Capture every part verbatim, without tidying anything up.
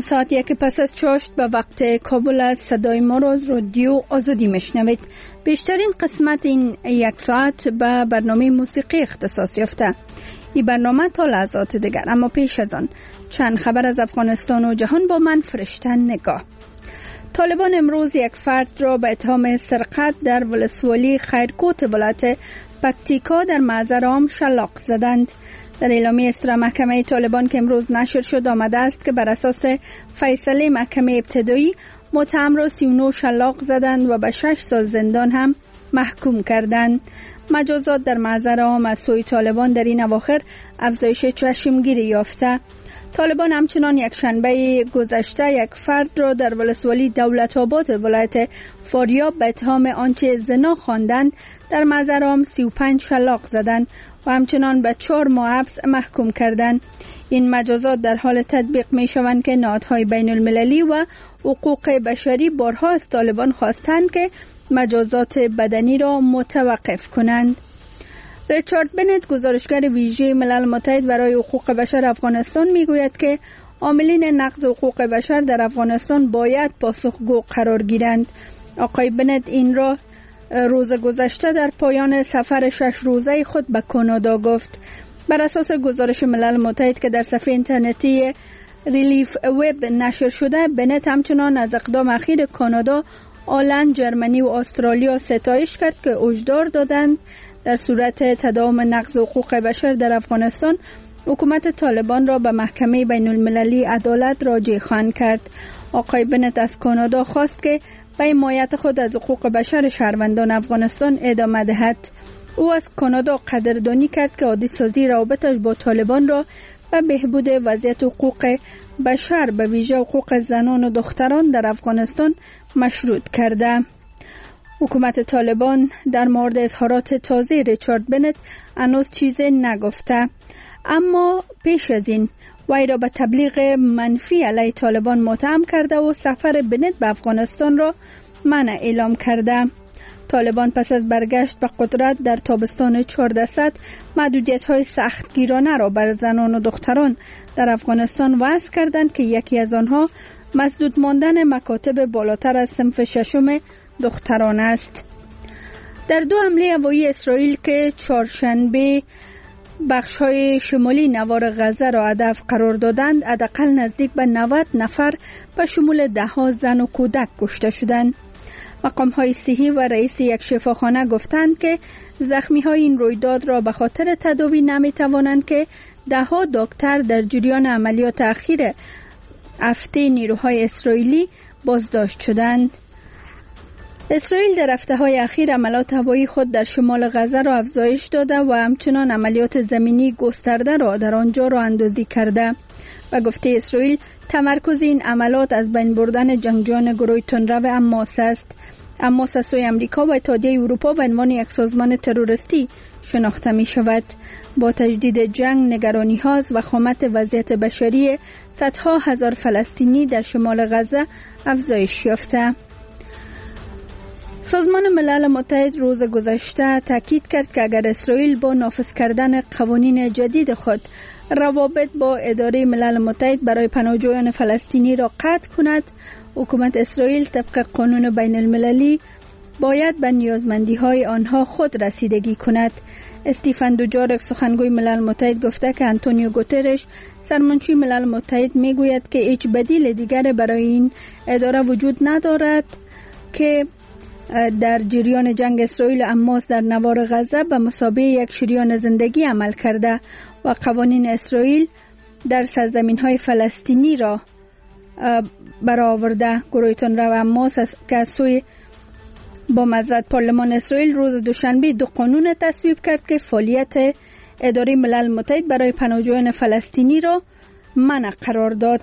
ساعت یک پس از چاشت به وقت کابل از صدای ما را از رادیو آزادی میشنوید. بیشترین قسمت این یک ساعت به برنامه موسیقی اختصاص یافته. این برنامه تا لحظات دیگر، اما پیش از آن چند خبر از افغانستان و جهان با من فرشته نگاه. طالبان امروز یک فرد را به اتهام سرقت در ولسوالی خیرکوت ولایت پکتیکا در معذر عام شلاق زدند. در اعلامیه اصدار محکمه طالبان که امروز نشر شد آمده است که بر اساس فیصله محکمه ابتدایی متهم را سی و نه شلاق زدند و به شش سال زندان هم محکوم کردند. مجازات در معذر عام از سوی طالبان در این اواخر افزایش چشمگیری یافته. طالبان همچنان یک شنبه گذشته یک فرد را در ولسوالی دولت آباد ولایت فاریاب به اتهام آنچه زنا خواندند در معذر عام سی و پنج شلاق زدند و همچنان به چهار ماه حبس محکوم کردند. این مجازات در حال تطبیق می شوند که نهادهای بین المللی و حقوق بشری بارها از طالبان خواستند که مجازات بدنی را متوقف کنند. ریچارد بنت، گزارشگر ویژه ملل متحد برای حقوق بشر افغانستان، می گوید که عاملین نقض حقوق بشر در افغانستان باید پاسخگو قرار گیرند. آقای بنت این را روز گذشته در پایان سفر شش روزه خود به کانادا گفت. بر اساس گزارش ملل متحد که در صفحه اینترنتی ریلیف وب نشر شده، بنت همچنان از اقدام اخیر کانادا، آلند، جرمنی و استرالیا ستایش کرد که هشدار دادند در صورت تداوم نقض حقوق بشر در افغانستان حکومت طالبان را به محکمه بین المللی عدالت راجع خواهند کرد. آقای بنت از کانادا خواست که به حمایت خود از حقوق بشر شهروندان افغانستان ادامه دهد. او از کانادا قدردانی کرد که عادی سازی روابطش با طالبان را به بهبود وضعیت حقوق بشر به ویژه حقوق زنان و دختران در افغانستان مشروط کرده. حکومت طالبان در مورد اظهارات تازه ریچارد بنت هنوز چیزی نگفته، اما پیش از این وی را به تبلیغ منفی علیه طالبان متهم کرده و سفر بنت به افغانستان را منع اعلام کرده. طالبان پس از برگشت به قدرت در تابستان چهاردهصد محدودیت‌های سختگیرانه را بر زنان و دختران در افغانستان وضع کردند که یکی از آنها مسدود ماندن مکاتب بالاتر از صنف ششم دختران است. در دو حمله هوایی اسرائیل که چهارشنبه بخش‌های شمالی نوار غزه را هدف قرار دادند، حداقل نزدیک به نود نفر به شمول ده‌ها زن و کودک کشته شدند. مقام‌های صحی و رئیس یک شفاخانه گفتند که زخمی‌های این رویداد را به خاطر تداوی نمی‌توانند که ده‌ها دکتر در جریان عملیات اخیر هفته نیروهای اسرائیلی بازداشت شدند. اسرائیل در هفته‌های اخیر عملیات هوایی خود در شمال غزه را افزایش داده و همچنان عملیات زمینی گسترده را در آنجا راه اندازی کرده. و گفته اسرائیل تمرکز این عملیات از بین بردن جنگجویان گروه تندرو حماس است. حماس از سوی امریکا و اتحادیه اروپا به عنوان یک سازمان تروریستی شناخته می شود. با تجدید جنگ نگرانی ها از وخامت وضعیت بشری صدها هزار فلسطینی در شمال غزه افزایش یافته. سازمان ملل متحد روز گذشته تاکید کرد که اگر اسرائیل با نافذ کردن قوانین جدید خود روابط با اداره ملل متحد برای پناهجویان فلسطینی را قطع کند، حکومت اسرائیل طبق قانون بین المللی باید به نیازمندی های آنها خود رسیدگی کند. استیفن دوجارک، سخنگوی ملل متحد، گفته که آنتونیو گوترش، سرمنشی ملل متحد، میگوید که هیچ بدیل دیگر برای این اداره وجود ندارد که در جریان جنگ اسرائیل و حماس در نوار غزه به مثابه یک شریان زندگی عمل کرده و قوانین اسرائیل در سرزمین‌های فلسطینی را برآورده. گروه تندرو حماس که از سوی با معذرت پارلمان اسرائیل روز دوشنبه دو قانون تصویب کرد که فعالیت اداره ملل متحد برای پناهجویان فلسطینی را منع قرار داد.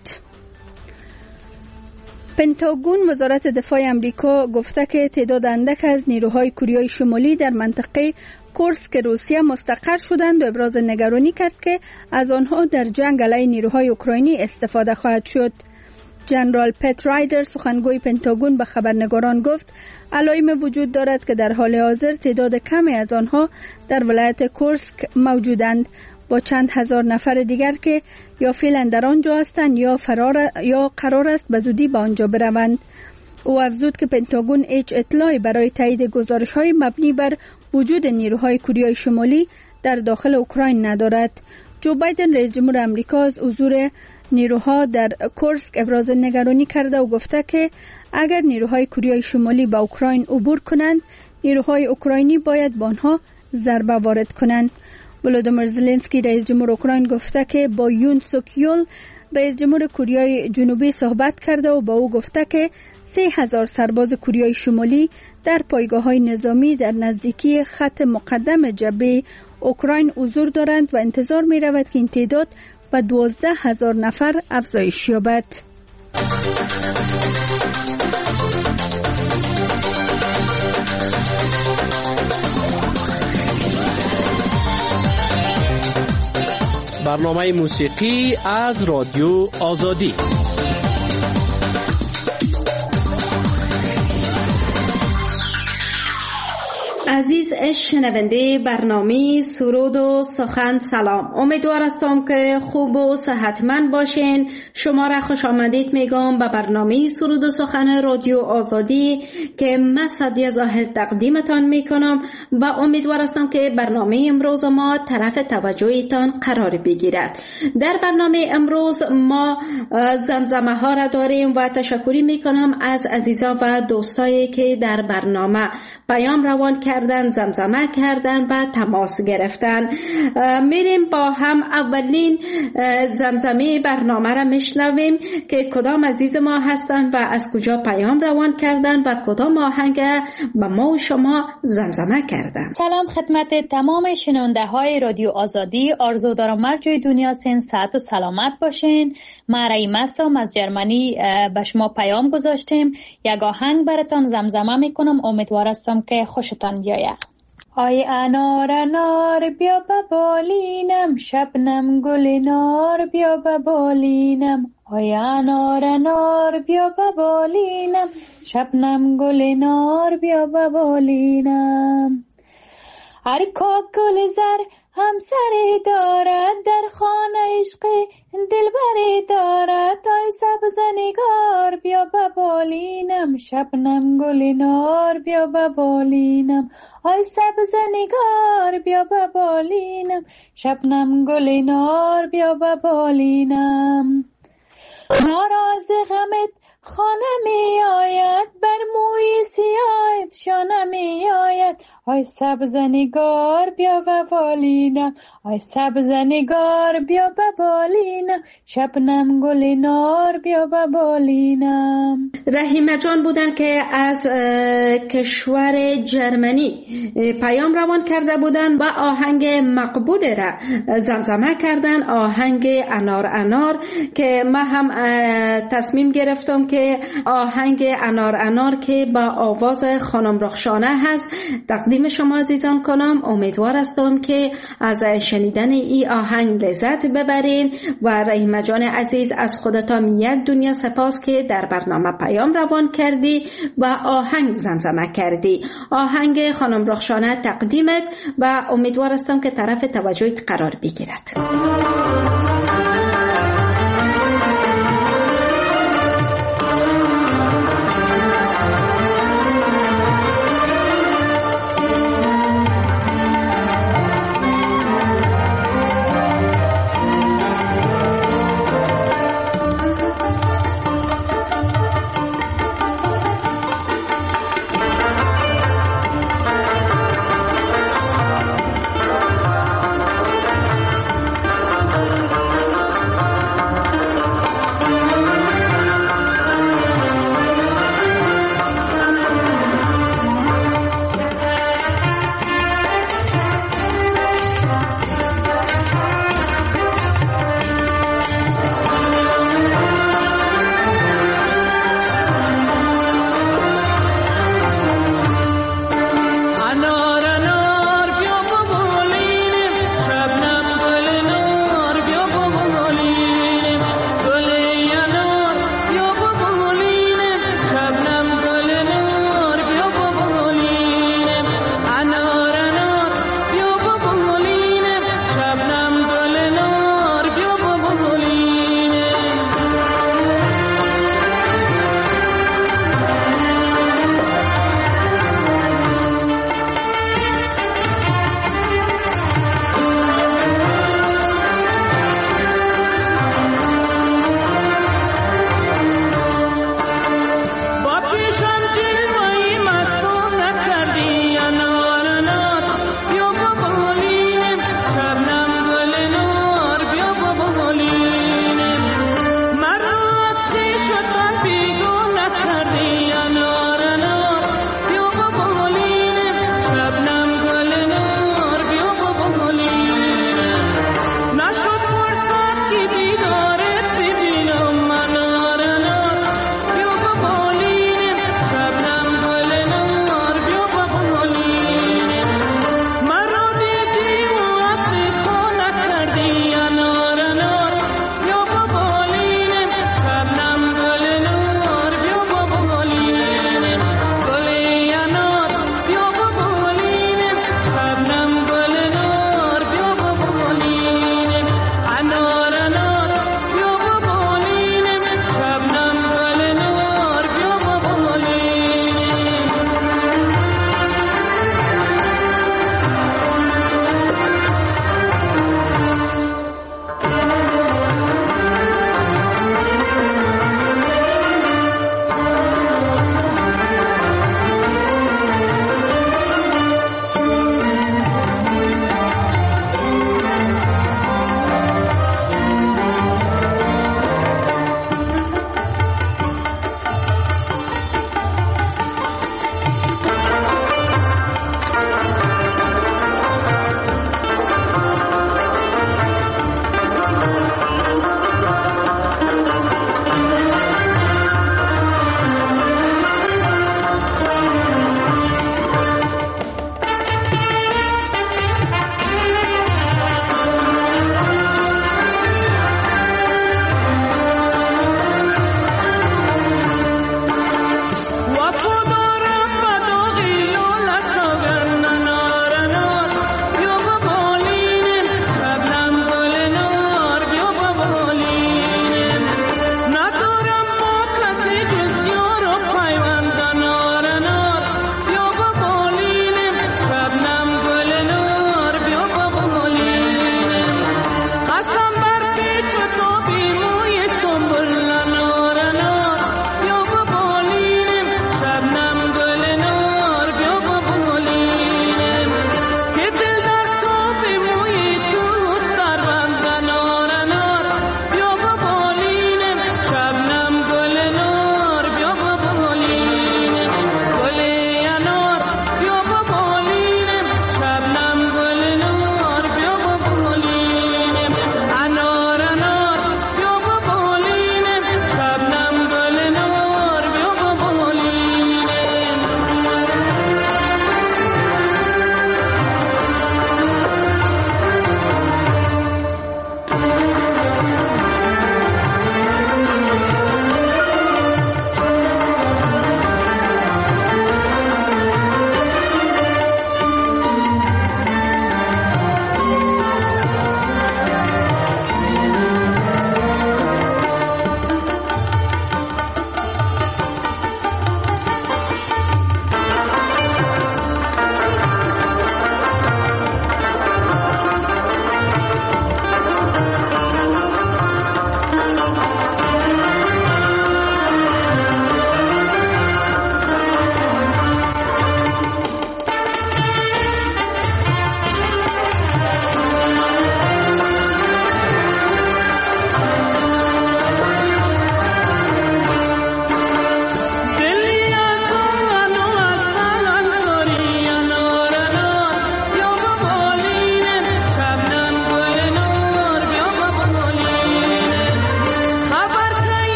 پنتاگون، وزارت دفاع امریکا، گفته که تعداد اندک از نیروهای کره شمالی در منطقه کورسک روسیه مستقر شدند و ابراز نگرانی کرد که از آنها در جنگ علیه نیروهای اوکراینی استفاده خواهد شد. جنرال پت رایدر، سخنگوی پنتاگون، به خبرنگاران گفت علائم وجود دارد که در حال حاضر تعداد کمی از آنها در ولایت کورسک موجودند با چند هزار نفر دیگر که یا فعلا در آنجا هستند یا فرار یا قرار است به زودی به آنجا بروند. او افزود که پنتاگون هیچ اطلاعی برای تایید گزارش‌های مبنی بر وجود نیروهای کره شمالی در داخل اوکراین ندارد. جو بایدن رئیس جمهور آمریکا از حضور نیروها در کورسک ابراز نگرانی کرده و گفته که اگر نیروهای کره شمالی به اوکراین عبور کنند، نیروهای اوکراینی باید با آنها ضربه وارد کنند. ولودیمیر زلنسکی رئیس جمهور اوکراین گفته که با یون سوک یول رئیس جمهور کره جنوبی صحبت کرده و با او گفته که سه هزار سرباز کره شمالی در پایگاه‌های نظامی در نزدیکی خط مقدم جبهه اوکراین حضور دارند و انتظار می رود که این تعداد به دوازده هزار نفر افزایش یابد. برنامه موسیقی از رادیو آزادی. عزیز شنونده برنامه سرود و سخن، سلام. امیدوار هستم که خوب و صحتمند باشین. شما را خوش آمدید میگم به برنامه سرود و سخن رادیو آزادی که من سعدیه زاهد تقدیمتان میکنم و امیدوار هستم که برنامه امروز ما طرف توجهتان قرار بگیرد. در برنامه امروز ما زمزمه ها را داریم و تشکری میکنم از عزیزا و دوستایی که در برنامه پیام روان کردن، زمزمه کردن و تماس گرفتن. میریم با هم اولین زمزمه برنامه را میشنویم که کدام عزیز ما هستن و از کجا پیام روان کردن و کدام آهنگ به ما و شما زمزمه کردن. سلام خدمت تمام شنونده های رادیو آزادی. آرزو دارم هر جای دنیا سن صحت و سلامت باشین. ما رحیم هستم از جرمنی، به شما پیام گذاشتیم. یک آهنگ براتون زمزمه میکنم، امیدوار هستم که خوشتان بیاید. آی انار انار بیا به بالینم، شبنم گل نار بیا به بالینم. آی انار انار بیا به بالینم، شبنم گل نار بیا به بالینم. هر کا گل زر همسری دارد، در خانه عشق دلبری دارد. آی سبز نگار بیا به بالینم، شبنم گل نار بیا به بالینم. آی سبز نگار بیا به بالینم، شبنم گل نار بیا به بالینم. ناراض غمت خانه می آید، بر موی سیاهت شانه می آید. آی سبز نگار بیا به بالینم، آی سبز نگار بیا به بالینم، شبنم گل نار بیا به بالینم. رحیمه جان بودن که از کشور جرمنی پیام روان کرده بودن و آهنگ مقبول را زمزمه کردن، آهنگ انار انار، که من هم تصمیم گرفتم که آهنگ انار انار که با آواز خانم رخشانه هست تقدیم شما عزیزان کنم. امیدوار هستم که از شنیدن این آهنگ لذت ببرین و رحیمه جان عزیز از خودتان یک دنیا سپاس که در برنامه پیام روان کردی و آهنگ زمزمه کردی. آهنگ خانم رخشانه تقدیمت و امیدوار هستم که طرف توجهت قرار بگیرد.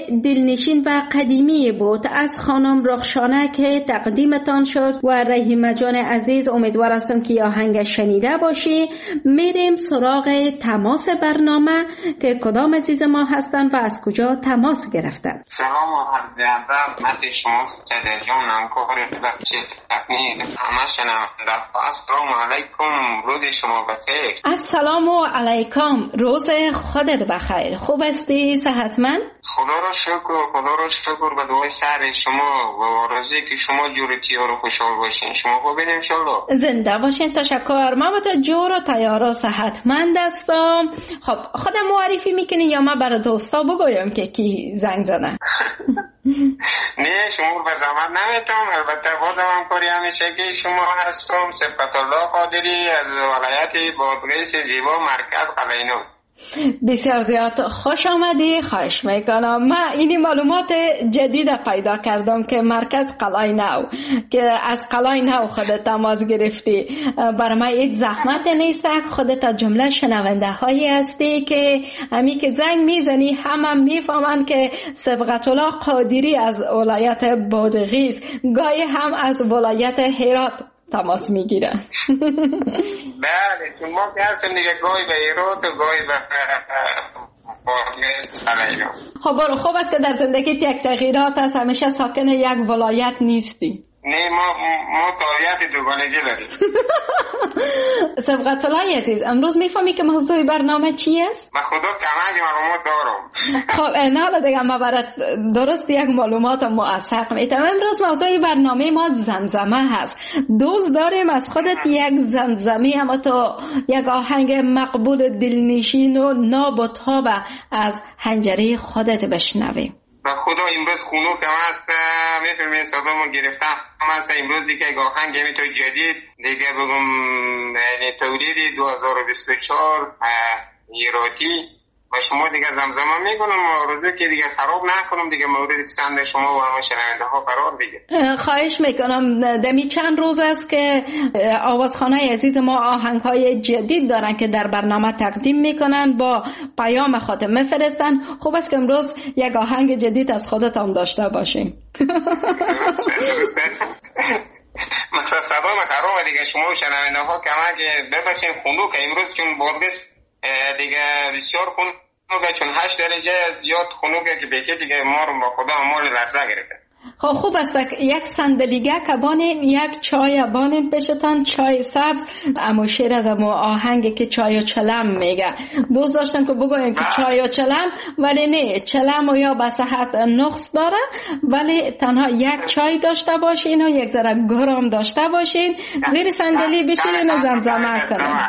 دلنشین و قدیمی بود از خانم رخشانه که تقدیمتان شد و رحیمه جان عزیز امیدوار هستم که آهنگ شنیده باشی. میریم سراغ تماس برنامه که کدام عزیز ما هستن و از کجا تماس گرفتن. سلام و عرض ادب خدمت شما صدر جان همکار بخش تکنیک همه شنونده. السلام علیکم، روز شما بخیر. السلام علیکم، روز خودت بخیر. خوب هستی؟ صحتمند؟ خدا را شکر، خدا را شکر به دعای سر شما و آرزویی که شما جور تیار و خوشحال باشین. شما خوبین انشالله؟ زنده باشین، تشکر. من با تو جور و تیار و صحتمند هستم. خب خودم معرفی میکنی یا من برای دوستا بگویم که کی زنگ زنه؟ نه شما به زحمت نمیتونم، البته بازم همکاری همیشگی شما هستم. صفت الله قادری از ولایت بادغیس زیبا، مرکز قلعه‌نو. بسیار زیاد خوش آمدی، خواهش میکنم. من اینی معلومات جدید پیدا کردم که مرکز قلعه نو، که از قلعه نو خودت تماس گرفتی. برای من یک زحمت نیست، خودت جمله شنونده هایی هستی که همی که زنگ میزنی هم هم میفهمن که صبغت الله قادری از ولایت بادغیس، گاهی هم از ولایت هرات تماس میگیرن. بله چون ما که هستیم دیگه گاهی به ایراد و گاهی به بادغیس قلعه‌نو. خب خوب است که در زندگیت یک تغییرات هست، همیشه ساکن یک ولایت نیستی. نه ما ما تاریخ دوگانگی داریم. صبغت الله عزیز، امروز میفهمی که موضوع برنامه چی است؟ من خدا کمک معلومات دارم. خب این حالا دیگه ما برات درست یک معلومات موثق میتونم. امروز موضوع برنامه ما زمزمه هست. دوست داریم از خودت یک زمزمه اما تو یک آهنگ مقبول دلنشین و ناب و تاب از حنجره خودت بشنویم. و خدا امروز خونو کم است، میفهمی صدا ما گرفتم هم است. امروز دیگه آهنگ همی تو جدید دیگه بگم یعنی تولیدی دو هزار و بیست و چهار ایراتی و شما دیگه زمزمه میکنم و آرزو که دیگه خراب نکنم دیگه مورد پسند شما و همه شنونده ها قرار بگیره. خواهش میکنم. دمی چند روز است که آوازخانه عزیز ما آهنگ های جدید دارن که در برنامه تقدیم میکنن، با پیام خاطر میفرستن. خوب است که امروز یک آهنگ جدید از خودت هم داشته باشیم. درسته درسته. مثلا صدا ما خراب دیگه شما شنونده ها کمک ببخشین خونو که امروز چون بادغیس دیگه بسیار خنوگه، چون هشت درجه زیاد خنوگه که بگه دیگه ما رو با خدا مال لرزه گرفته. خب خوب است یک صندلیگه کبانین، یک چای بانین پیشتان، چای سبز. اما شیر از امو آهنگ که چای و چلم میگه. دوست داشتن که بگویم که چای و چلم، ولی نه، چلم و یا به صحت نقص داره، ولی تنها یک چای داشته باشین و یک ذره گرم داشته باشین، زیر صندلی بشینین و زمزمه کنین.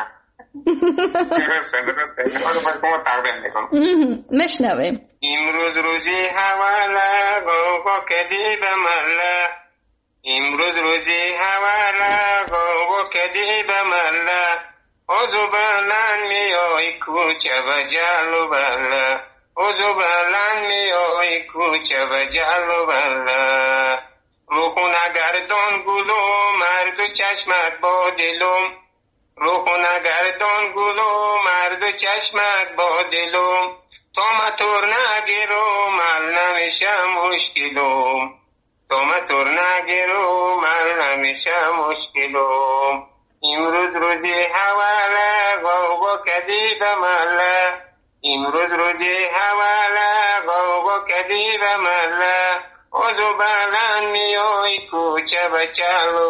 درسته درسته. میخواد باید که ما تقدیم میکنم. مشنویم. امروز روزی حواله گوگو کدی به مله، امروز روزی حواله گوگو کدی به مله، اوزو بلن میای کوچه و جلو بله، اوزو بلن میای کوچه و جلو بله، روخونه گردان گلو مردو چشمت با دلوم، روخونه گردان گلو مردو چشمت با دلوم، تو مطور نگیرو من نمیشم مشکلوم، تو مطور نگیرو من نمیشم مشکلوم، امروز روزی حواله گوگو کدی به مله، امروز روزی حواله گوگو کدی به مله، اوزو بلن میای کوچه و چلو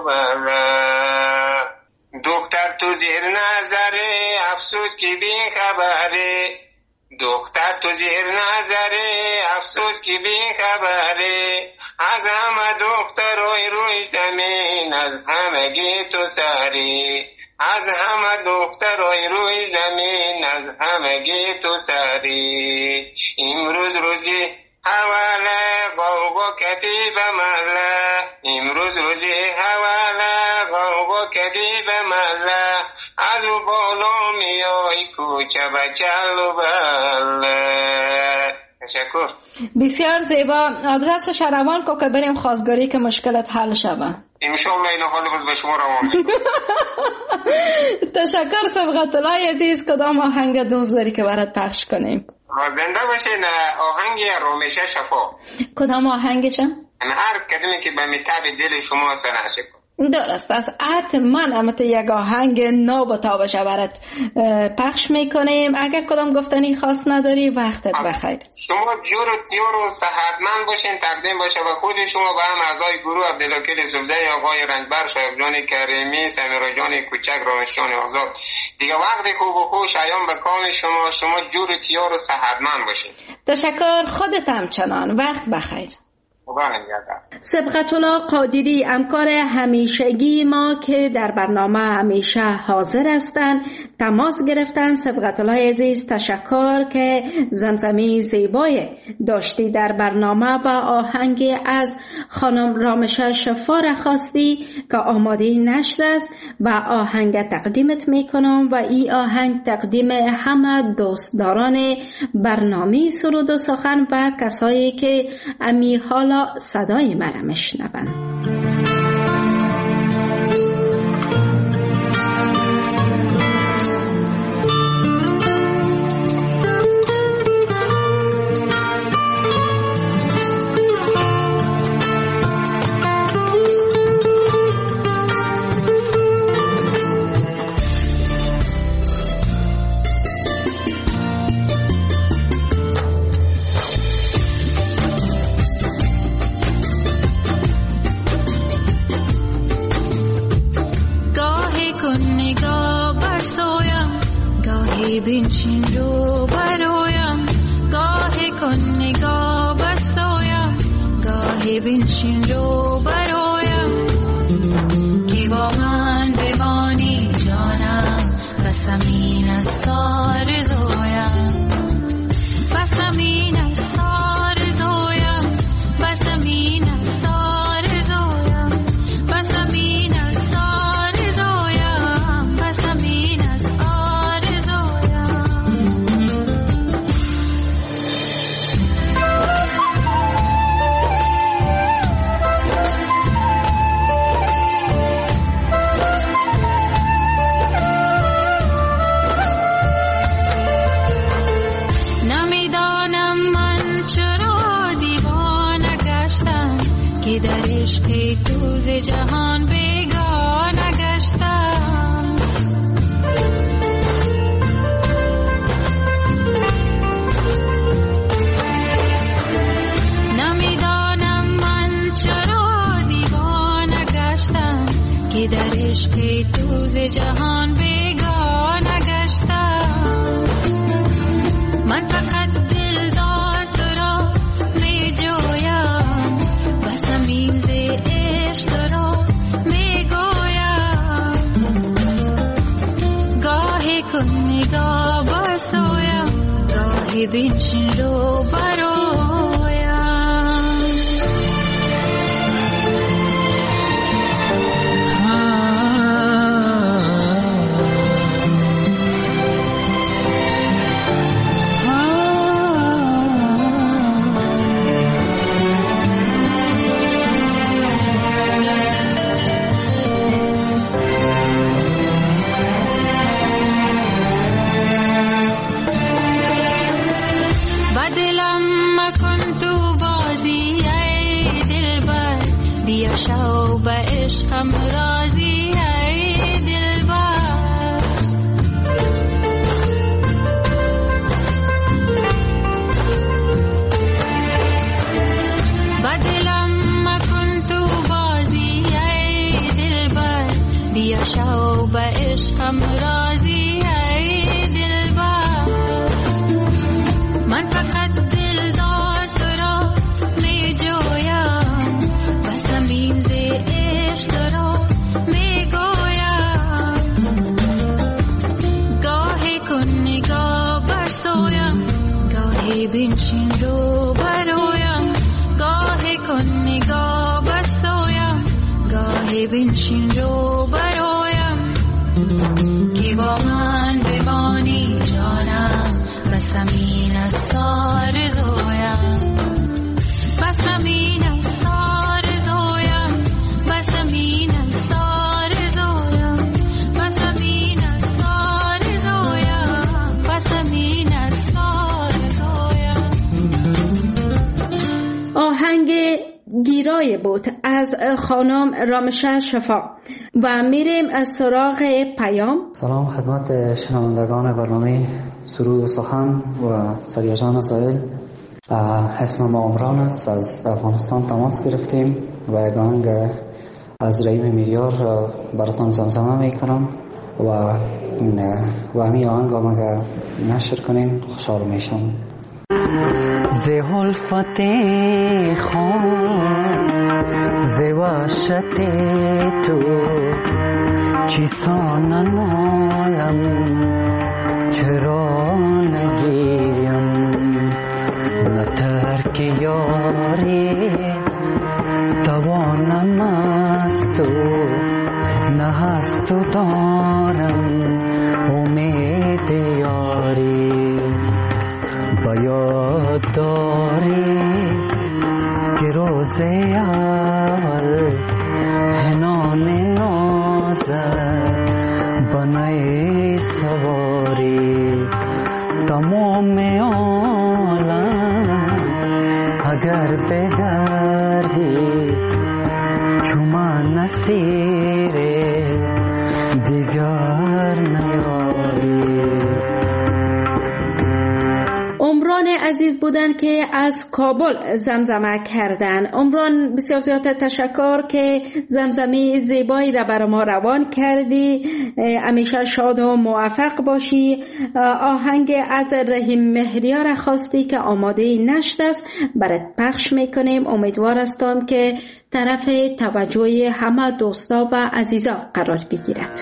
بله، دختر تو زیر نظره افسوس که بین خبره، دختر تو زیر نظره افسوس که بین خبره، از همه دخترای روی زمین از همگی تو سری، از همه دخترای روی زمین از همگی تو سری، امروز روزی حواله گوگو کدی به مله، امروز روزی حواله گوگو کدی به مله، از او بالا میای کوچه و چلو بله. تشکر. بسیار زیبا. آدرس شروان کو که بریم خواستگاری که مشکلت حل شوه. انشالله این حال باز به شما روان میکنم. تشکر صبغت الله عزیز. کدام آهنگ دوست داری که برات پخش کنیم؟ زنده باشین. آهنگ رامشه شفا. کدام آهنگشم؟ هر کدومی که به میتاب دل شما سنعشه کن. درست است. حتما امت یک آهنگ نو و تابشه برات پخش میکنیم. اگر کدام گفتنی خاص نداری وقتت بخیر. شما جور و تیور و صحتمند باشین، تقدیم باشه و خود شما به هم اعضای گروه عبدالوکیل سبزه، آقای رنگبر، شایب جان کریمی، سمیرا جان کوچک، رامشان آزاد. دیگه وقت خوب و خوش ایام به کام شما. شما جور و تیور و صحتمند باشین. تشکر. خودت هم چنان. وقت بخیر. سبقت الله قادری همکار همیشگی ما که در برنامه همیشه حاضر هستند تماس گرفتن. سبقت الله عزیز تشکر که زمزمه زیبای داشتی در برنامه و آهنگ از خانم رامشه شفا را خواستی که آماده نشر است و آهنگ تقدیمت میکنم و این آهنگ تقدیم همه دوستداران برنامه سرود و سخن و کسایی که امی حالا صدای مرا میشنون. بنشین رو برایم، گاهی کن نگاه بسایم، گاهی بنشین رو برایم، که با من بمانی جانم، بسمین از سار زویم، بسمین از سار زویم، بسمین از سار زویم، بسمین از سار زویم، بسمین از جهان بیگانه گشتم، نمیدانم من چرا دیوانه گشتم، که در عشق تو ز جهان بیگانه گشتم. من فقط دلدار تو را می جویم، بسم این ز کن نگاه بسویم، گاهی بنشین رو برایم. شو به عشقم راضی ای دلبر، با دلم مکن تو بازی ای دلبر، بیا شو به عشقم راضی ای دلبر. من فقط دلدار تو را می جویم، بسمین ز عشق تو را می گویم، گاهی کن نگاه برسویم، گاهی بنشین رو برایم، گاهی کن نگاه برسویم، گاهی بنشین رو برایم، که با من بمانی جانم، بسمین از سار زویم، بسمین از سار زویم، بسمین از سار زویم، بسمین از سار زویم، بسمین از سار زویم. گیرای بود از خانم رامشه شفا و میریم از سراغ پیام. سلام خدمت شنوندگان برنامه سرود و سخن و سریاجان سائل. اسم ما عمران است، از افغانستان تماس گرفتیم و یک آهنگ از رحیم میریار براتان زمزمه میکنم و و همین آهنگ هم اگر نشر کنیم خوشحال میشم. ز الفت خون ز وحشت تو چیسان نالم چرا نگیم نه ترک یاری توانم است و نه هست و دارم امید یاری بیاد داری که روز اول هنان نازد بنای سواری تمام عالم اگر بگردی چوما نصیر دیگر نیاری. عمران عزیز بودن که از کابل زمزمه کردن. عمران بسیار زیاد تشکر که زمزمه زیبایی را برای ما روان کردی. همیشه شاد و موفق باشی. آهنگ از رحیم مهریار خواستی که آماده نشت است برات پخش میکنیم. امیدوار هستم که طرف توجه همه دوستا و عزیزا قرار بگیرد.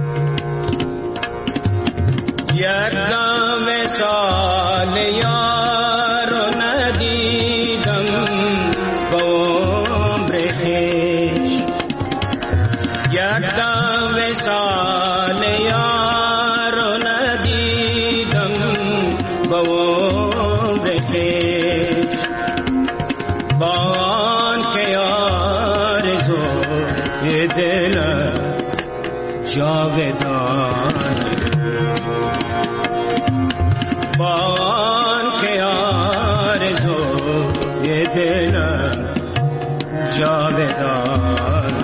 یک دم سال یا با عمر خویش بان که آرزوی دلم جاودان بان که آرزوی دلم جاودان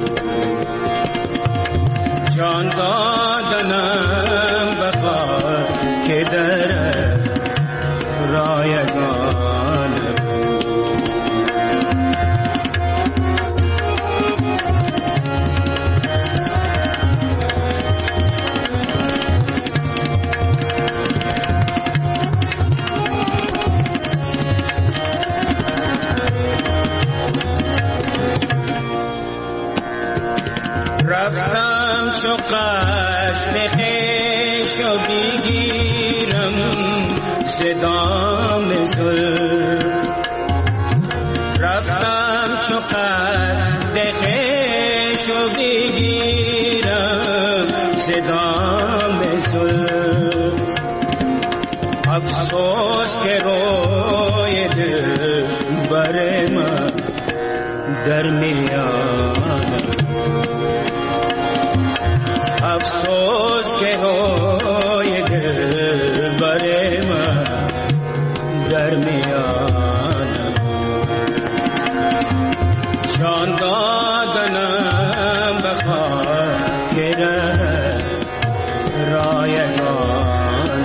جان دادنم بخواه که در رایگان رفتم چو قشن خویش و بگیرم صدام زلف رفتم چو قشن خویش و بگیرم صدام زلف افسوس که روی دل بر من در میان افسوس که روی دل بر من در میان جان دادنم بخواه که رایگان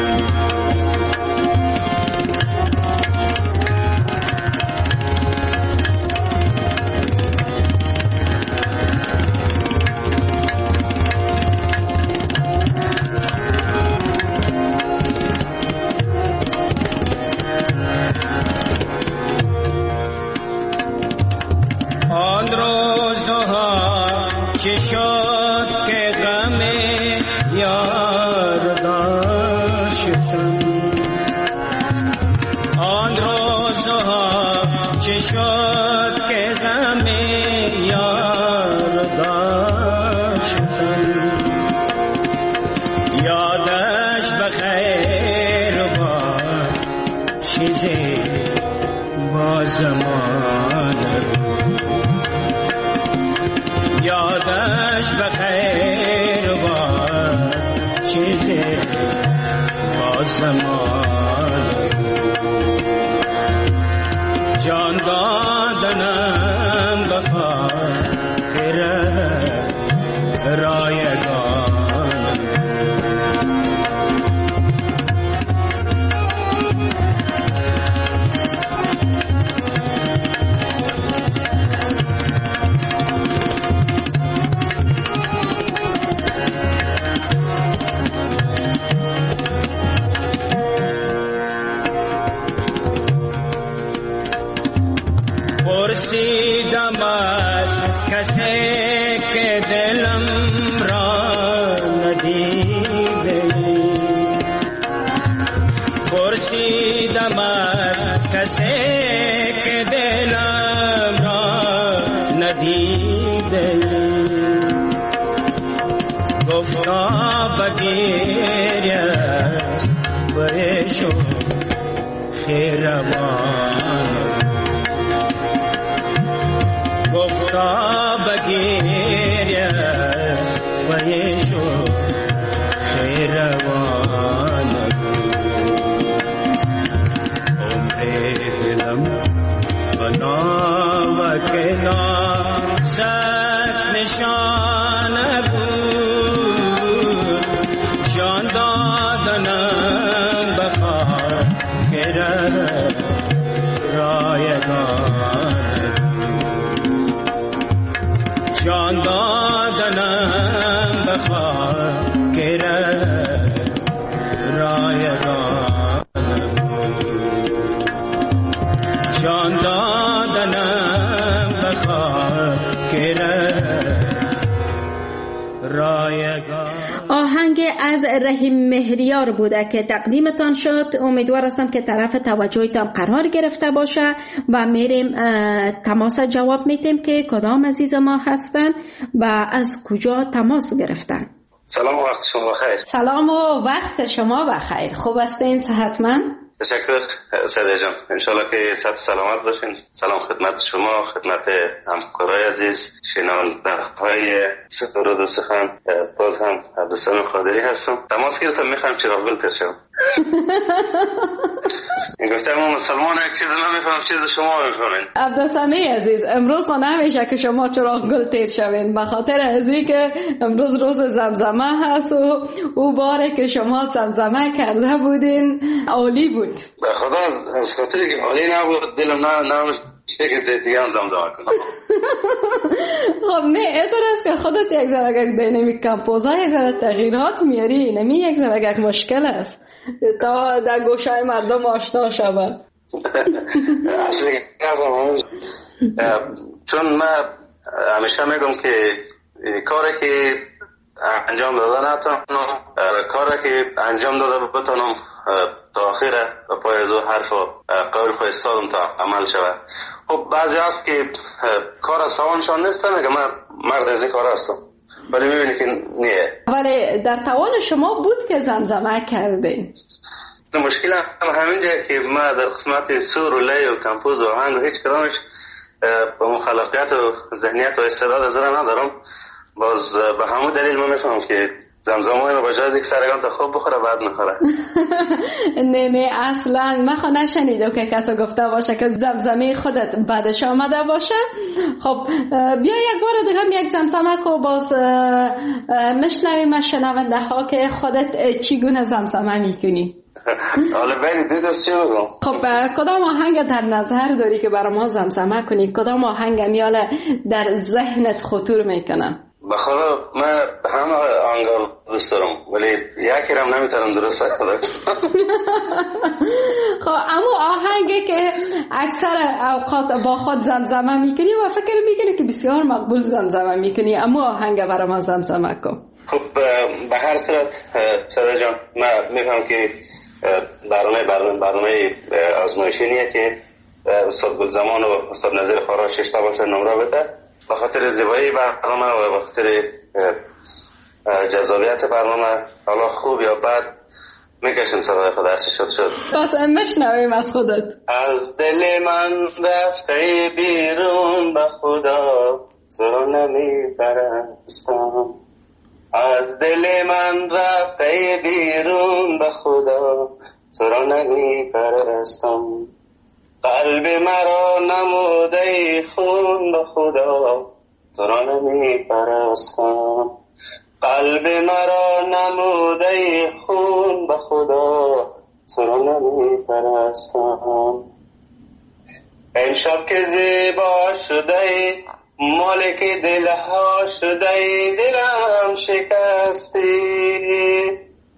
چه شد که غم یار داشتم آن روزها چه شد که غم یار داشتم یادش بخیر باد چیزی با زمان یادش بخیر باد چیزی با زمان جان دادنم بخواه که رایگان پرسیدم از کسی که دلم را ندیده پرسیدم از کسی که دلم را ندیده گفتا بگیریست بریشو خیروان گفتا بگیریست بریشو خیروان عمر دلم بنا و کنا ست نشان بود جان دادنم بخواه که رایگان جان دادنم بخواه که رایگان جان دادنم بخواه که رایگان. آهنگ از رحیم مهریار بوده که تقدیمتان شد. امیدوار هستم که طرف توجهتان قرار گرفته باشه و میریم تماس جواب میتیم که کدام عزیز ما هستن و از کجا تماس گرفتن. سلام و وقت شما بخیر. سلام و وقت شما بخیر. خوب هستین؟ صحتمند؟ تشکر سعید جان. انشالله که صحت سلامت باشین. سلام خدمت شما، خدمت همکارای عزیز، شنونده‌های سرود و سخن. باز هم عبدالسلام قادری هستم. تماس گرفتم میخوام چراغ گل تر شم. این گفتم ما مسلمان یک چیز نمیفهم چیز شما میفهمین. عبدالسلام عزیز، امروز نمیشه که شما چراغ گل تیر شوین، به خاطر ازی که امروز روز زمزمه هست و او باره که شما زمزمه کرده بودین عالی بود. به خدا از خاطری که عالی نبود دلم نه نمیشه که دیگه هم زمزمه کنم. خب نه ایتر است که خودت یک ذره دینامیک کمپوزا یک ذره تغییرات میاری، نمی یک ذره مشکل است تا در گوشای مردم آشنا شود. چون من همیشه میگم که کاری که انجام داده نتونم، کاری که انجام داده بتونم تا آخر و پای از حرف و قول خود استادم تا عمل شود. خب بعضی هست که کار سوانشان نیست، میگه من مرد از این کار هستم، ولی میبینی که نیه. ولی در توان شما بود که زمزمه کردین. مشکل هم همینجا که ما در قسمت سور و لی و کمپوز و آهنگ و هیچ کدامش با مخالفیت و ذهنیت و استعداد از را ندارم. باز به همون دلیل ما میفهم که زمزمه با جایز یک سرگان تا خوب بخوره بعد نخوره. نه نه اصلا من خود نشنیدم که کسی گفته باشه که زمزمه خودت بعدش آمده باشه. خب بیا یک بار دیگه هم یک زمزمه کو باز مشنویم از شنونده ها که خودت چیگونه زمزمه میکنی. حالا بینی دید از چی بگم؟ خب کدام آهنگ در نظر داری که برای ما زمزمه کنی؟ کدام آهنگ میاله در ذهنت خطور میکنه؟ به خدا من همه آهنگا دوست دارم ولی یکی رم نمیتونم درست ادا کنم. خب اما آهنگی که اکثر اوقات با خود زمزمه میکنی و فکر میکنی که بسیار مقبول زمزمه میکنی، اما آهنگ برای ما زمزمه کن. خب به هر صورت صدا جان من میفهم که برنامه برنامه برنامه آزمایشیه که استاد گلزمان و استاد نظیر خارا ششتا باشه نمره بده. به خاطر زیبایی برنامه و به خاطر جذابیت برنامه حالا خوب یا بد میکشیم صدای خود هرچی شد شد. پس مشنویم از خودت. از دل من رفته بیرون به خدا تو نمی پرستم. از دل من رفته بیرون به خدا تو را نمی پرستم. قلب مرا نموده خون به خدا تو را نمی پرستم. قلب مرا نموده خون به خدا تو را نمی پرستم. امشب که زیبا شده مالک دلها شده دلم شکستی.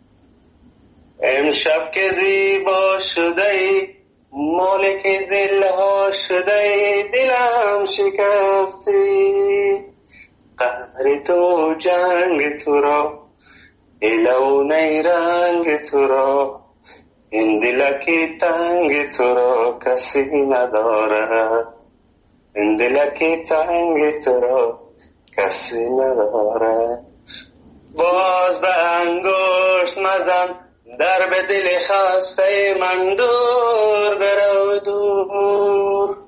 امشب که زیبا شده مالک دلها شده دلم شکستی. قهر تو جنگ تو را ایلونه رنگ تو را این دلکی تنگ تو را کسی نداره. این دلکی تنگ تو را کسی نداره. باز به انگشت مزن در به دل خسته من دور برو دور.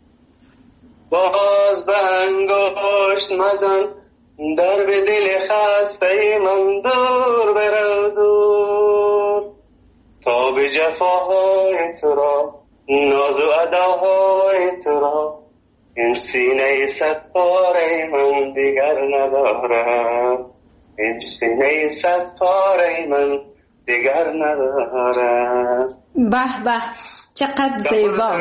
باز به انگشت مزن در به دل خسته من دور برو دور. تا به جفاهای تو را ناز و اداهای تو را این سینه صد پاره من دیگر ندارم. این سینه صد پاره من دیگر ندارم. به به چقدر زیبا.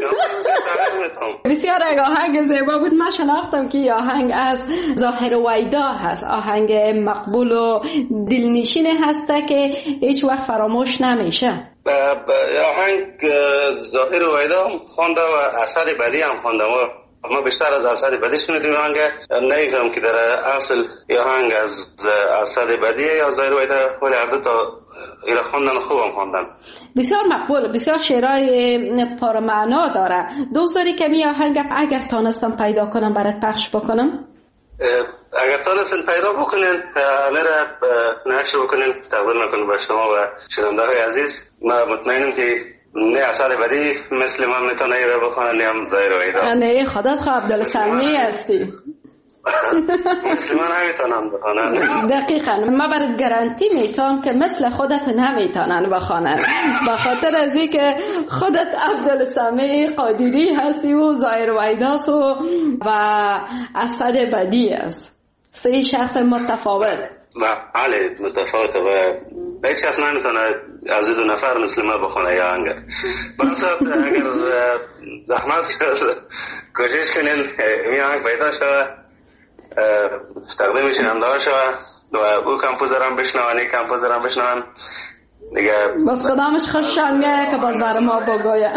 بسیار آهنگ زیبا بود. من شناختم که آهنگ از ظاهر ویدا هست، آهنگ مقبول و دلنشین هست که هیچ وقت فراموش نمیشه. آهنگ ظاهر ویدا خونده و اثر بدی هم خونده. ما بیشتر از اثر بدی شنیدیم آهنگ. نمی‌فهمم که در اصل آهنگ از اثر بدی یا ظاهر ویدا، ولی هر دو تا ایره خوندن خوبم خوندن. بسیار مقبول، بسیار شعرهای پرمعنا داره. دوست داری که می آهنگ اگر تانستم پیدا کنم برات پخش بکنم؟ اگر تانستین پیدا بکنین میره نشر بکنین تقدیم میکنم به شما و شنونده های عزیز. ما مطمئنم که نه اصل بدی مثل من میتونه ایره بخونه نه هم زایر ویدا. نه خودت خواه عبدالسمی هستی. مثل من نمیتونن بخونن. دقیقا ما برات گارانتی میتونم که مثل خودت نمیتونن بخونن، به خاطر از این که خودت عبدالسمی قادری هستی و زایر ویداس و و اسد بدی است. سه شخص متفاوت. بله متفاوته و هیچ کس نمیتونه از دو نفر مثل ما بخونه یا انگر برسات اگر زحمت کوشش کنین می آنگ پیدا شوه تقدیم شننده ها شوه و او کمپوزر هم بشنوانی کمپوزر هم بشنوان دیگه بس قدامش خوششان میه که باز بر ما بگویه.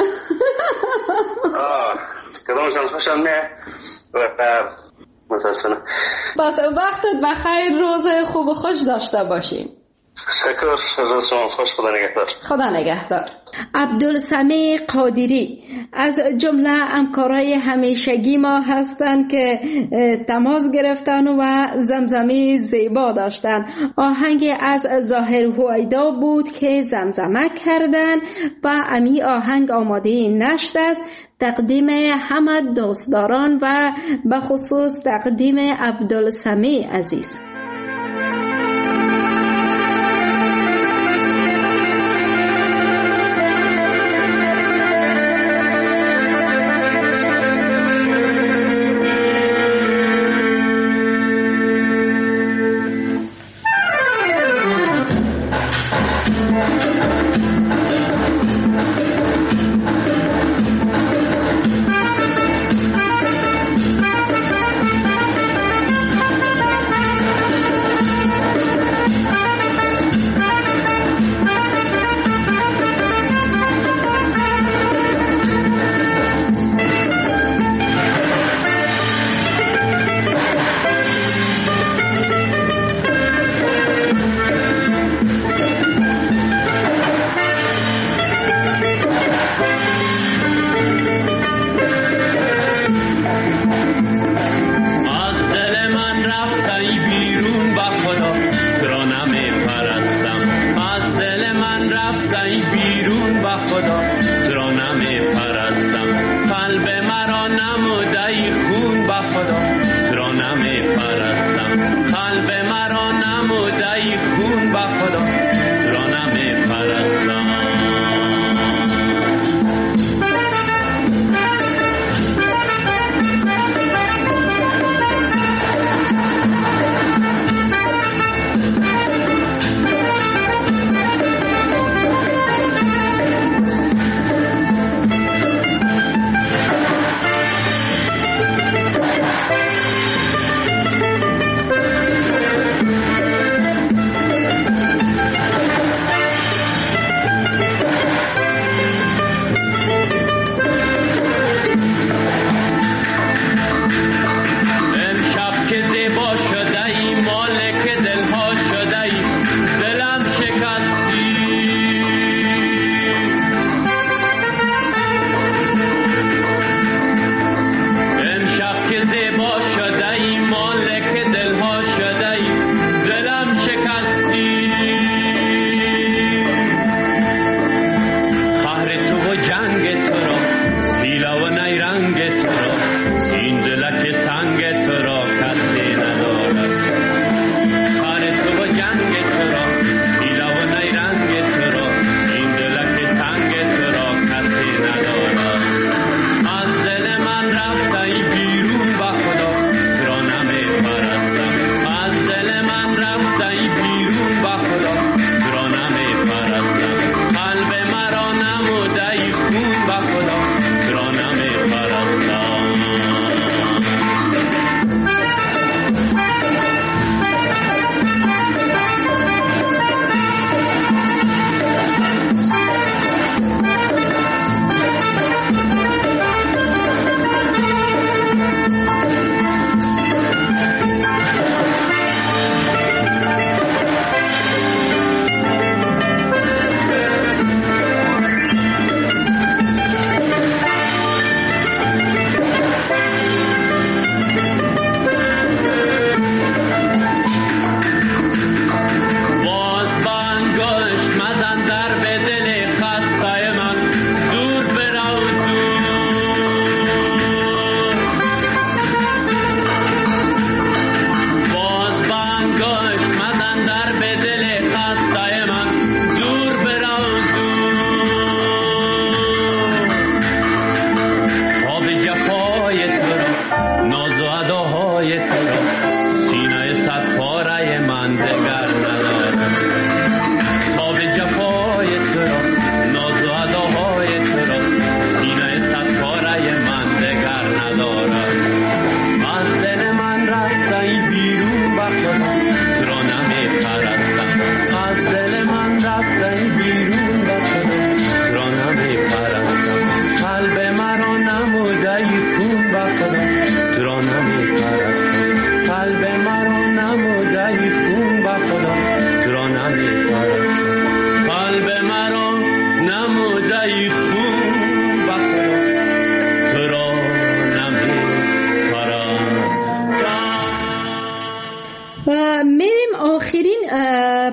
آه قدامشان خوششان میه و متاسفانه. بس وقتت بخیر، روز خوب و خوش داشته باشیم. شکر، روز شما خوش، خدا نگهدار. خدا نگهدار. عبدالسمی قادری از جمله همکارای همیشگی ما هستند که تماس گرفتن و زمزمه زیبا داشتن. آهنگ از ظاهر هویدا بود که زمزمه کردن و امی آهنگ آماده نشر است. تقدیم همه دوستداران و به خصوص تقدیم عبدالسمی عزیز.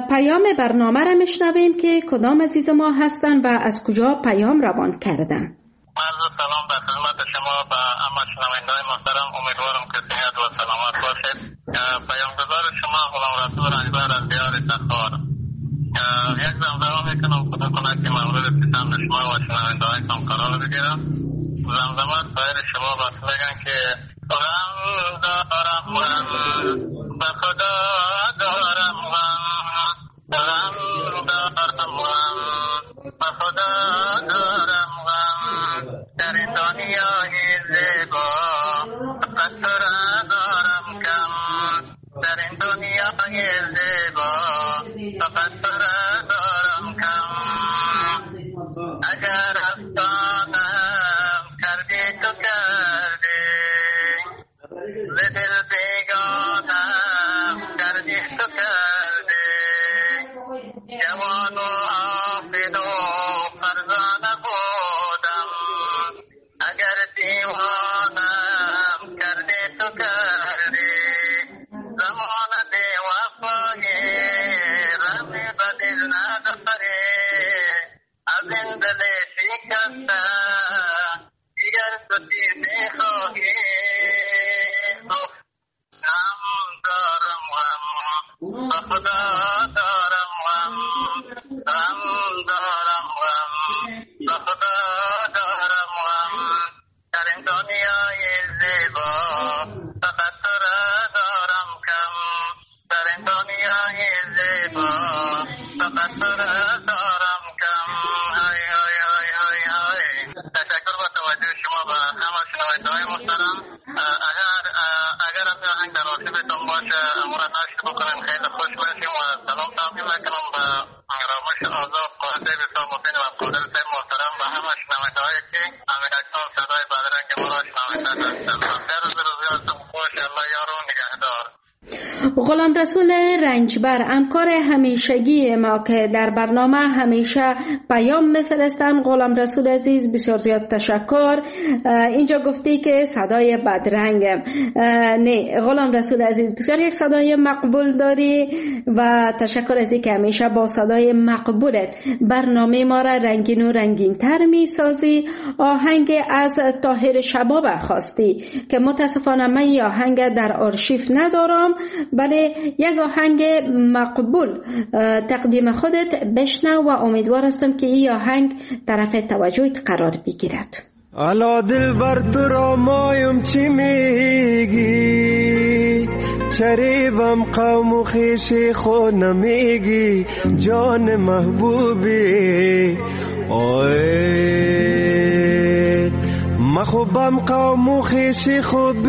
پیام برنامه را میشنویم که کدام عزیز ما هستند و از کجا پیام روان کردن. عرض سلام به خدمت شما و همه شنوندگان محترم. امیدوارم که صحت و سلامت باشید. پیامگزار شما غلام رسول رنجبر از دیار تخار. یک زمزمه میکنم خدا کنه که مورد پسند شما و شنوندگانتان قرار بگیرم. زمزمه سایر شما بس بگن که غم دارم غم به خدا دارم غم غم دارم غم به خدا دارم غم در این دنیای زیبا فقط تو را دارم کم در این دنیای زیبا فقط تو را دارم کم اگر افسانم کردی تو کردی ز دل بیگانم کردی تو کردی جوان و عابد و فرزانه بودم اگر دیوانم کردی تو کردی زمان بیوفایی رمی به دل نداری از این دل شکسته دیگر تو دیده خواهی غم دارم غم به خدا دارم غم غم دارم غم به خدا دارم غم در این دنیای زیبا فقط تو را دارم کم در این دنیای زیبا فقط تو را دارم کم های های های های های. تشکر با توجه شما و همه شنوندگان محترم. اگر اگر هم آهنگ در آرشیوتان باشه امور نشر بکنیم خیلی خوش باشیم و سلام تقدیم میکنم به رامش آزاد قاعده بسیار محسن و قادر صاحب محترم و همه شنوندگانی که همین اکنون صدای بدرنگ ما را شنویده هستند. در روز روزگارتان خوش. الله یار و نگهدار. غلام رسول رنجبر همکار همیشگی ما که در برنامه همیشه پیام میفرستن. غلام رسول عزیز بسیار زیاد تشکر. اینجا گفتی که صدای بدرنگم. نه غلام رسول عزیز بسیار یک صدای مقبول داری و تشکر از اینکه همیشه با صدای مقبولت برنامه ما را رنگین و رنگین تر می سازی. آهنگ از طاهر شباب خواستی که متاسفانه من این آهنگ در آرشیو ندارم، بله یک آهنگ مقبول تقدیم خودت بشنو و امیدوار هستم که این آهنگ طرف توجهت قرار بگیرد. الا دلبر تو را مایم چی میگی چریبم قوم و خیشی خود نمیگی جان محبوبی آی مخوبم قوم و خیشی خود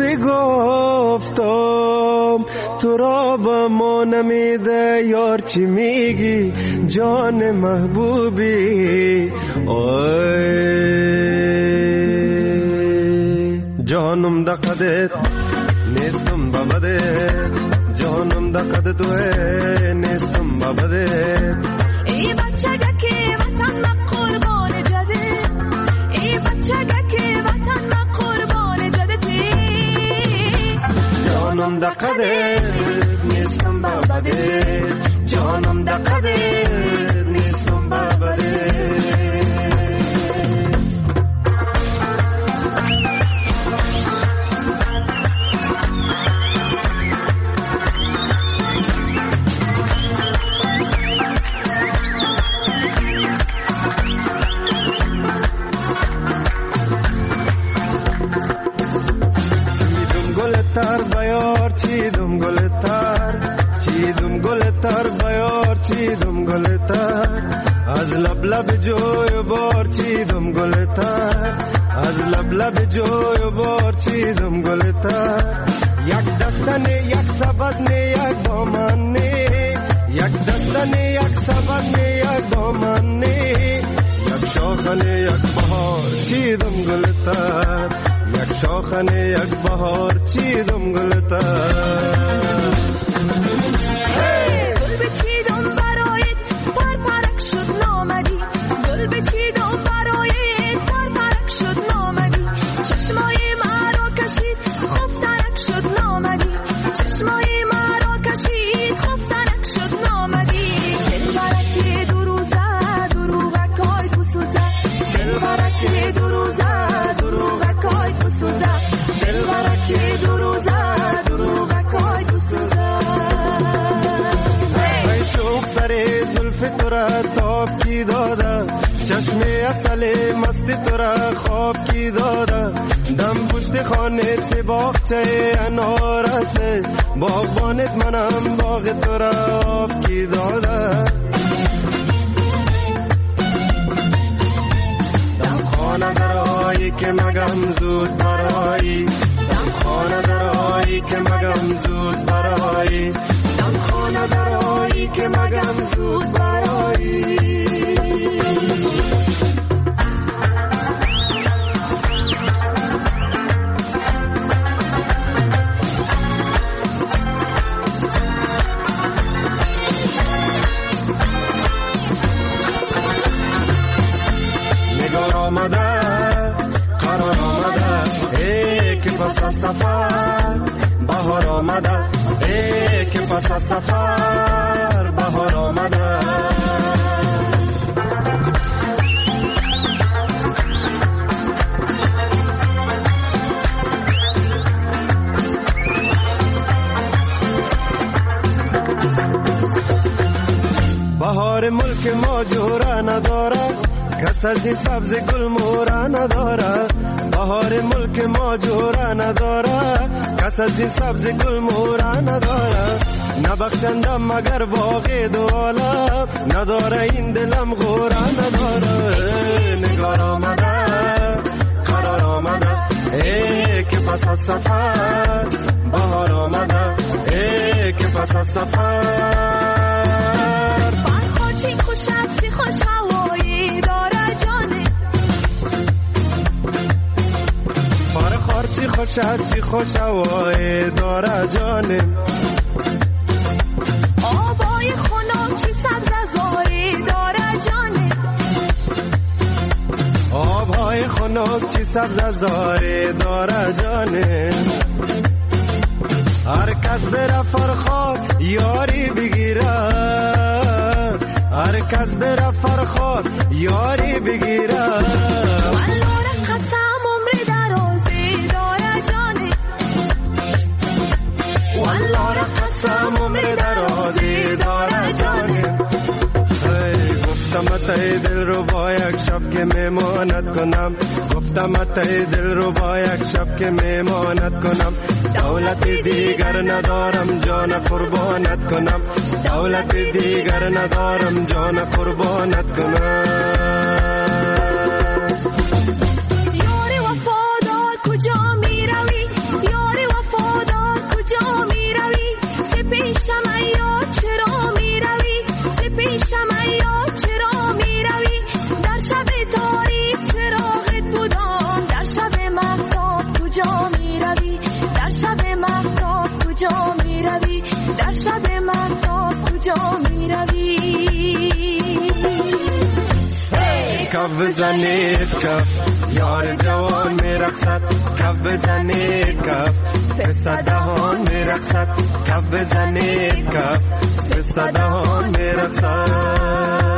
بگفتم تو را با ما نمیده یار چی میگی جان محبوبی آی جانم دقدت نیستم ببدت جانم دقدت توه نیستم ببدت ای بچگه که وطن قربان جدت ای بچگه که وطن قربان جدتی جانم دقدت نیستم ببدت جانم دقدت نیستم ببدت تر بیار چیدم گل تر چیدم گل تر بیار چیدم گل تر از لب لب جوی بار چیدم گل تر از لب لب جوی بار چیدم گل تر یک دستنه یک سبدنه یک دامنه یک دستنه یک سبدنه یک دامنه یک شاخنه یک بهار چیدم گل تر یک شاخنه یک بهار چیدم گلتر گل بچیدم برایت پر پرک شد نامدی گل بچیدم برایت پر پرک شد نامدی چشمای مرا کشید خوب ترک شد نامدی چشمای مرا کشید خوب ترک شد نامدی که دو روزه دروغکای بسوزه دلبره که دو روزه دروغکای بسوزه ای شوق سر زلف تو را تاب کی داده چشم اصل مست تو را خواب کی داده دم پشت خانه چه باغچه انار است باغبانت منم باغ تو را آب کی داده دم خانه درایی که مگم زود برایی دم خانه درایی که مگم زود برایی دم خانه درایی که مگم زود برایی قرار آمده ای که پس از سفر بهار آمده ای که پس از سفر بهار آمده بهار ملک ما جوره نداره کس از این سبز گل مورا نداره بهار ملک ما جوره نداره کس از این سبز گل مورا نداره نبخشندم مگر باغ دو عالم نداره این دلم غوره نداره نگار آمده قرار آمده ای که پس از سفر بهار آمده ای که پس از سفر برخور چی خوشت چی خوش هوایی داره جانه برخور چی خوشت چی خوش هوایی داره جانه آبای خنک چی سبز زاری داره جانه آبهای خنک چی سبز زاری داره جانه هر کس بره فرخار یاری بگیره هر کس بره فرخار یاری بگیره والله قسم عمر درازی داره جانه والله قسم عمر درازی داره جانه گفتم اتای دل رو با یک شب که میمانت کنم گفتم اتای دل رو با یک شب که میمانت کنم دولت دیگر ندارم جان قربانت کنم دولت دیگر ندارم جان قربانت کنم یاری وفادار کجا می روی یاری وفادار کجا می روی سپیشم ایار چرا می روی سپیشم ایار چرا می روی در شب تاریک چراغت بودم در شب مهتاب کجا می روی در شب مهتاب کجا می روی در شب مهتاب کجا می روی کف بزنید کف یار جوان می رقصد کف بزنید کف پسته دهان می رقصد کف بزنید کف پسته دهان می رقصد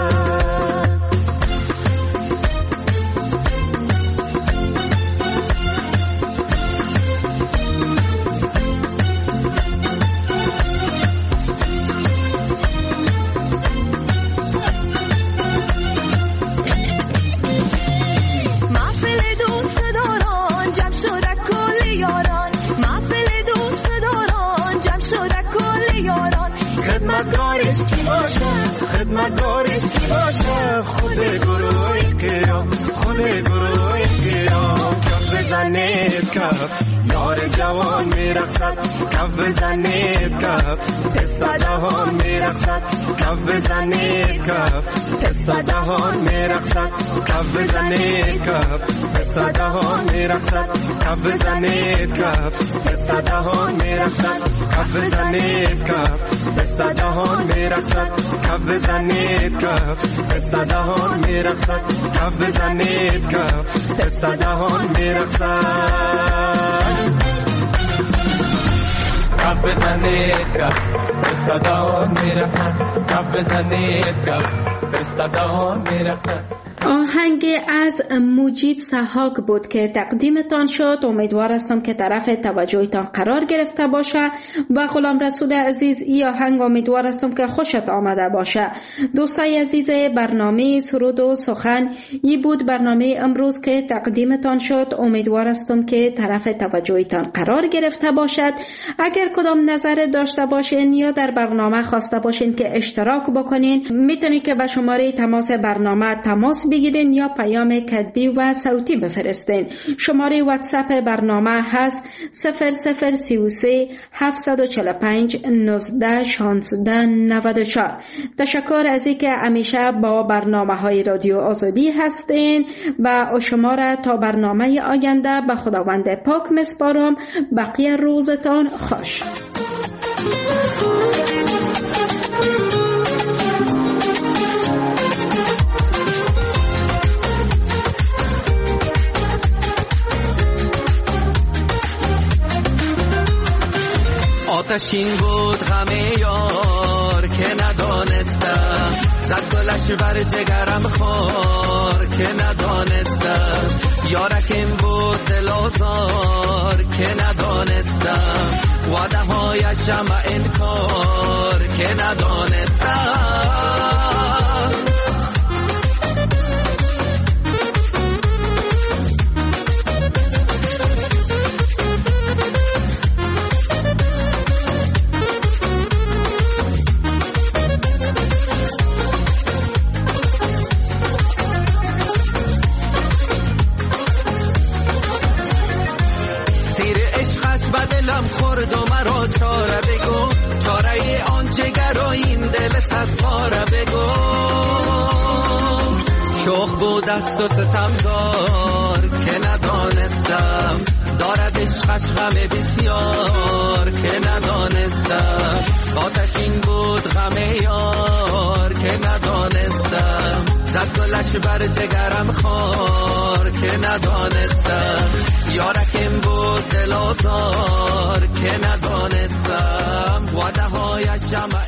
خدمتگارش کی باشه خدمتگارش کی باشه خود گروه قیام خود گروه قیام کف بزنید کف یار جوان میرقصد کف بزنید کف پسته دهان میرقصد کف بزنید کف پسته دهان میرقصد کف بزنید کف پسته دهان میرقصد کف بزنید کف پسته دهان میرقصد کف بزنید کف پسته دهان میرقصد کف بزنید کف پسته دهان میرقصد کف بزنید کف پسته دهان میرقصد کف بزنید کف پسته دهان میرقصد کف بزنید کف پسته دهان میرقصد آهنگ از مجیب سحاک بود که تقدیمتان شد. امیدوار هستم که طرف توجهتان قرار گرفته باشه. و غلام رسول عزیز، این آهنگ امیدوار هستم که خوشت آمده باشه. دوستای عزیز برنامه سرود و سخن، این بود برنامه امروز که تقدیمتان شد. امیدوار هستم که طرف توجهتان قرار گرفته باشد. اگر کدام نظر داشته باشین یا در برنامه خواسته باشین که اشتراک بکنین، میتونید که به شماره تماس برنامه تماس بگیرین یا پیام کتبی و صوتی بفرستین. شماره واتساپ برنامه هست صفر صفر سی و سه هفت چهار پنج نوزده شانزده نود و چهار. تشکر از اینکه همیشه با برنامه های رادیو آزادی هستین و شما را تا برنامه آینده به خداوند پاک میسپارم. بقیه روزتان خوش. آتشین بود غم یار که ندانستم، زد گلش بر جگرم خار که ندانستم. یارکم بود دل آزار که ندانستم، وعده هایش جمع انکار که ندانستم. دلم خورد و مرا چاره بگو، چاره آن جگر و این دل صد پاره بگو. شوخ بود است و ستمگار که ندانستم، دارد عشقش غم بسیار که ندانستم. آتشین بود غم یار که ندانستم، زد گلش بر جگرم خار که ندانستم. یارکم بود دل آزار که ندانستم، وعده هایش جمع